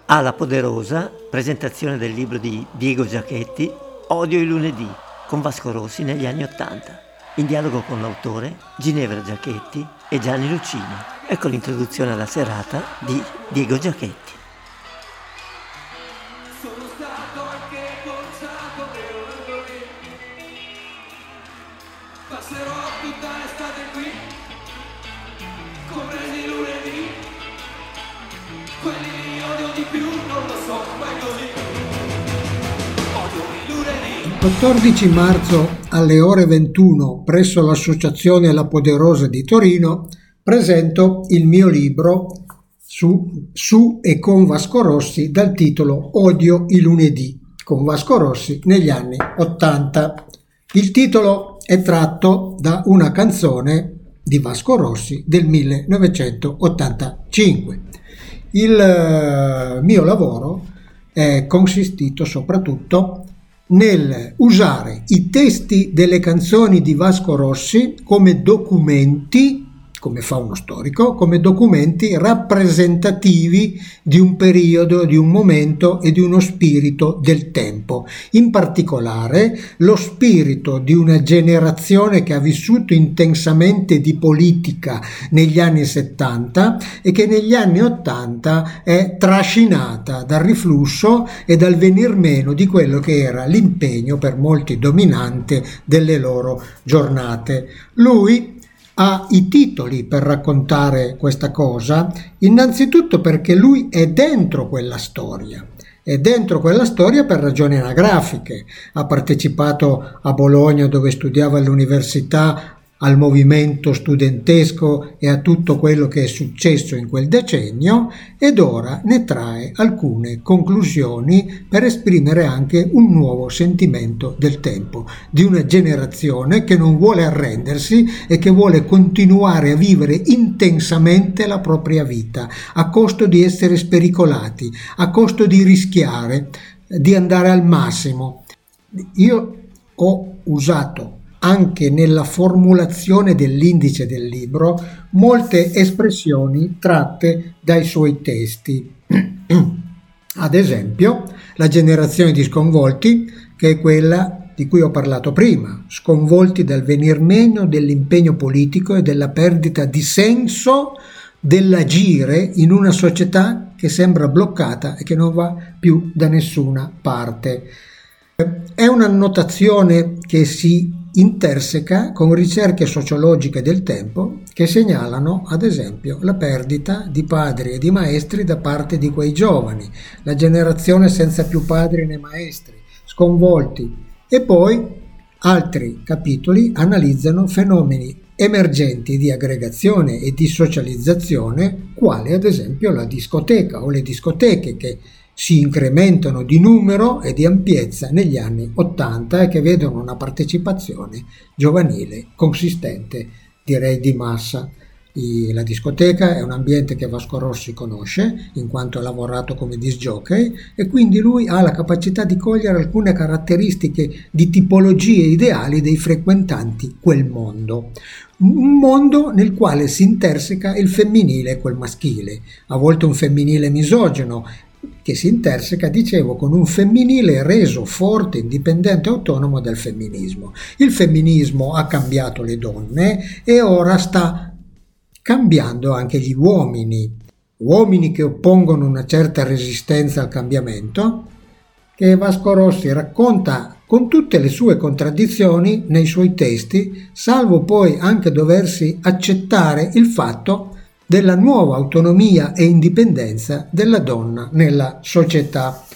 Alla Poderosa, presentazione del libro di Diego Giachetti, Odio i lunedì, con Vasco Rossi negli anni '80. In dialogo con l'autore, Ginevra Giachetti e Gianni Lucini. Ecco l'introduzione alla serata di Diego Giachetti. Sono stato anche bocciato passerò tutta l'estate qui, compresi i lunedì, quelli li odio di più, non lo so, ma è così. Odio i lunedì. Il 14 marzo alle ore 21 presso l'Associazione La Poderosa di Torino presento il mio libro su e con Vasco Rossi dal titolo Odio i lunedì, con Vasco Rossi negli anni '80. Il titolo è tratto da una canzone di Vasco Rossi del 1985. Il mio lavoro è consistito soprattutto nel usare i testi delle canzoni di Vasco Rossi come documenti, come fa uno storico, come documenti rappresentativi di un periodo, di un momento e di uno spirito del tempo. In particolare lo spirito di una generazione che ha vissuto intensamente di politica negli anni '70 e che negli anni '80 è trascinata dal riflusso e dal venir meno di quello che era l'impegno per molti dominante delle loro giornate. Lui ha i titoli per raccontare questa cosa, innanzitutto perché lui è dentro quella storia. È dentro quella storia per ragioni anagrafiche. Ha partecipato a Bologna, dove studiava all'università, al movimento studentesco e a tutto quello che è successo in quel decennio, ed ora ne trae alcune conclusioni per esprimere anche un nuovo sentimento del tempo, di una generazione che non vuole arrendersi e che vuole continuare a vivere intensamente la propria vita, a costo di essere spericolati, a costo di rischiare, di andare al massimo. Io ho usato anche nella formulazione dell'indice del libro molte espressioni tratte dai suoi testi. Ad esempio, la generazione di sconvolti, che è quella di cui ho parlato prima, sconvolti dal venir meno dell'impegno politico e della perdita di senso dell'agire in una società che sembra bloccata e che non va più da nessuna parte. È un'annotazione che si interseca con ricerche sociologiche del tempo che segnalano, ad esempio, la perdita di padri e di maestri da parte di quei giovani, la generazione senza più padri né maestri, sconvolti. E poi altri capitoli analizzano fenomeni emergenti di aggregazione e di socializzazione, quali ad esempio la discoteca o le discoteche, che si incrementano di numero e di ampiezza negli anni '80 e che vedono una partecipazione giovanile consistente, direi di massa. La discoteca è un ambiente che Vasco Rossi conosce, in quanto ha lavorato come disc jockey, e quindi lui ha la capacità di cogliere alcune caratteristiche di tipologie ideali dei frequentanti quel mondo. Un mondo nel quale si interseca il femminile e quel maschile, a volte un femminile misogino, che si interseca, dicevo, con un femminile reso forte, indipendente e autonomo dal femminismo. Il femminismo ha cambiato le donne e ora sta cambiando anche gli uomini che oppongono una certa resistenza al cambiamento, che Vasco Rossi racconta con tutte le sue contraddizioni nei suoi testi, salvo poi anche doversi accettare il fatto della nuova autonomia e indipendenza della donna nella società.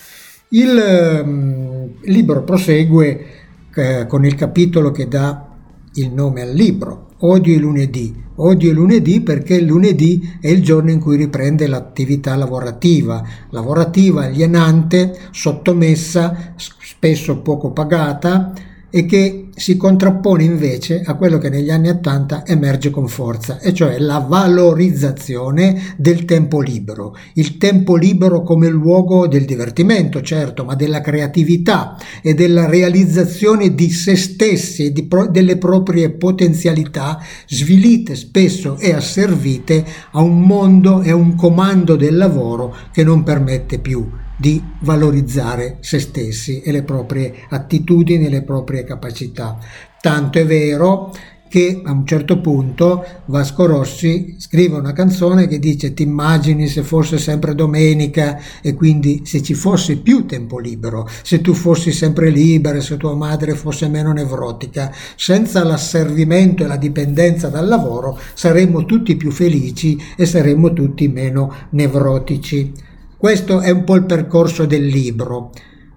Il libro prosegue con il capitolo che dà il nome al libro, Odio i lunedì. Odio i lunedì perché il lunedì è il giorno in cui riprende l'attività lavorativa, alienante, sottomessa, spesso poco pagata, e che si contrappone invece a quello che negli anni '80 emerge con forza, e cioè la valorizzazione del tempo libero. Il tempo libero come luogo del divertimento, certo, ma della creatività e della realizzazione di se stessi e delle proprie potenzialità, svilite spesso e asservite a un mondo e a un comando del lavoro che non permette più di valorizzare se stessi e le proprie attitudini e le proprie capacità. Tanto è vero che a un certo punto Vasco Rossi scrive una canzone che dice: ti immagini se fosse sempre domenica, e quindi se ci fosse più tempo libero, se tu fossi sempre libera, se tua madre fosse meno nevrotica, senza l'asservimento e la dipendenza dal lavoro saremmo tutti più felici e saremmo tutti meno nevrotici. Questo è un po' il percorso del libro.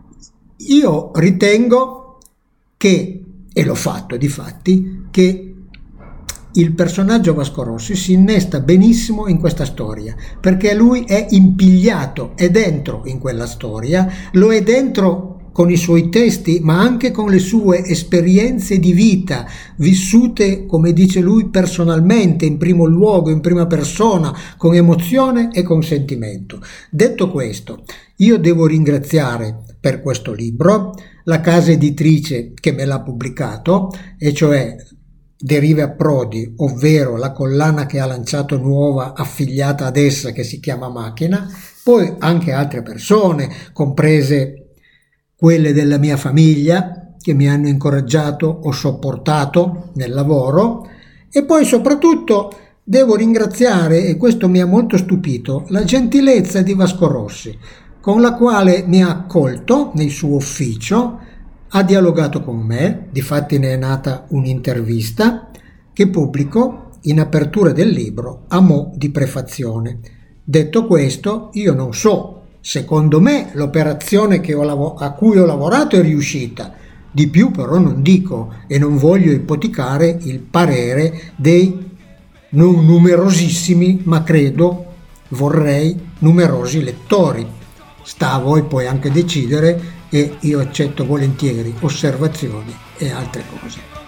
Io ritengo che, e l'ho fatto difatti, che il personaggio Vasco Rossi si innesta benissimo in questa storia, perché lui è impigliato, è dentro in quella storia, lo è dentro con i suoi testi, ma anche con le sue esperienze di vita, vissute, come dice lui, personalmente, in primo luogo, in prima persona, con emozione e con sentimento. Detto questo, io devo ringraziare per questo libro la casa editrice che me l'ha pubblicato, e cioè Derive Approdi, ovvero la collana che ha lanciato nuova affiliata ad essa, che si chiama Macchina, poi anche altre persone, comprese quelle della mia famiglia, che mi hanno incoraggiato o sopportato nel lavoro, e poi soprattutto devo ringraziare, e questo mi ha molto stupito, la gentilezza di Vasco Rossi, con la quale mi ha accolto nel suo ufficio, ha dialogato con me, difatti ne è nata un'intervista che pubblico in apertura del libro a mo' di prefazione. Detto questo, io non so, secondo me l'operazione a cui ho lavorato è riuscita, di più però non dico, e non voglio ipotecare il parere dei non numerosissimi, ma vorrei numerosi lettori. Sta a voi poi anche decidere, e io accetto volentieri osservazioni e altre cose.